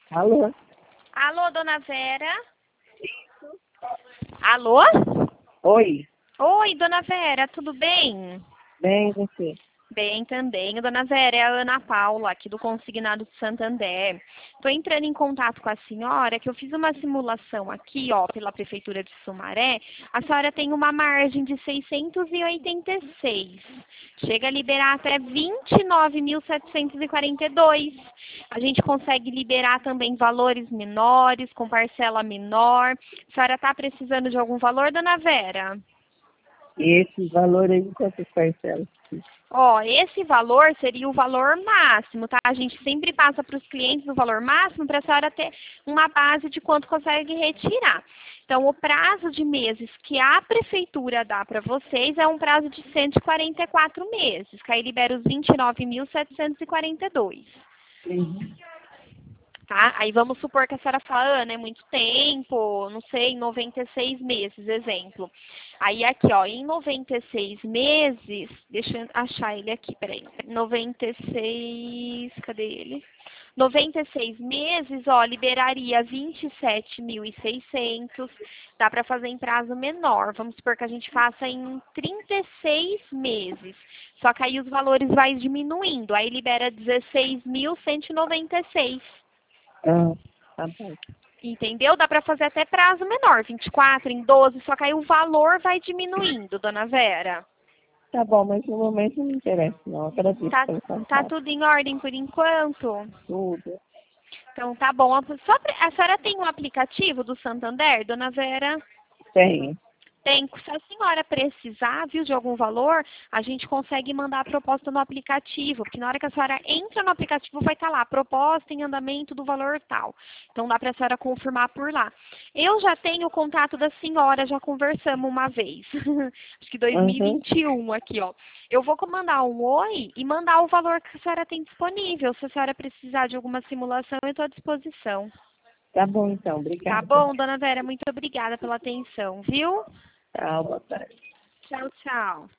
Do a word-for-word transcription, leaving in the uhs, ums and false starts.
Alô? Alô, dona Vera? Alô? Oi, Oi, dona Vera, tudo bem? bem você? Bem também. Dona Vera, é a Ana Paula, aqui do Consignado de Santander. Estou entrando em contato com a senhora, que eu fiz uma simulação aqui, ó, pela Prefeitura de Sumaré. A senhora tem uma margem de seiscentos e oitenta e seis. Chega a liberar até vinte e nove mil setecentos e quarenta e dois. A gente consegue liberar também valores menores, com parcela menor. A senhora está precisando de algum valor, dona Vera? E esse valor aí, quantas parcelas? Ó, esse valor seria o valor máximo, tá? A gente sempre passa para os clientes o valor máximo para a senhora ter uma base de quanto consegue retirar. Então, o prazo de meses que a prefeitura dá para vocês é um prazo de cento e quarenta e quatro meses, que aí libera os vinte e nove mil setecentos e quarenta e dois. Uhum. Tá? Aí vamos supor que a senhora fala, Ana, é muito tempo, não sei, noventa e seis meses, exemplo. Aí aqui, ó, em noventa e seis meses, deixa eu achar ele aqui, peraí. noventa e seis, cadê ele? noventa e seis meses, ó, liberaria vinte e sete mil e seiscentos. Dá para fazer em prazo menor. Vamos supor que a gente faça em trinta e seis meses. Só que aí os valores vai diminuindo. Aí libera dezesseis mil cento e noventa e seis. Ah, tá bom. Entendeu? Dá para fazer até prazo menor, vinte e quatro, em doze, só que aí o valor vai diminuindo, dona Vera. Tá bom, mas no momento não me interessa, não. Agradeço Tá, pelo tá contato. tudo em ordem por enquanto? Tudo. Então tá bom. Só, pre- a senhora tem um aplicativo do Santander, dona Vera? Tenho. Tem. Se a senhora precisar, viu, de algum valor, a gente consegue mandar a proposta no aplicativo, porque na hora que a senhora entra no aplicativo vai estar lá, proposta em andamento do valor tal. Então dá para a senhora confirmar por lá. Eu já tenho o contato da senhora, já conversamos uma vez. Acho que Uhum. dois mil e vinte e um aqui, ó. Eu vou mandar um oi e mandar o valor que a senhora tem disponível. Se a senhora precisar de alguma simulação, eu estou à disposição. Tá bom, então. Tá Obrigada. bom, dona Vera? Muito obrigada pela atenção, viu? Tchau, boa tarde. Tchau, tchau.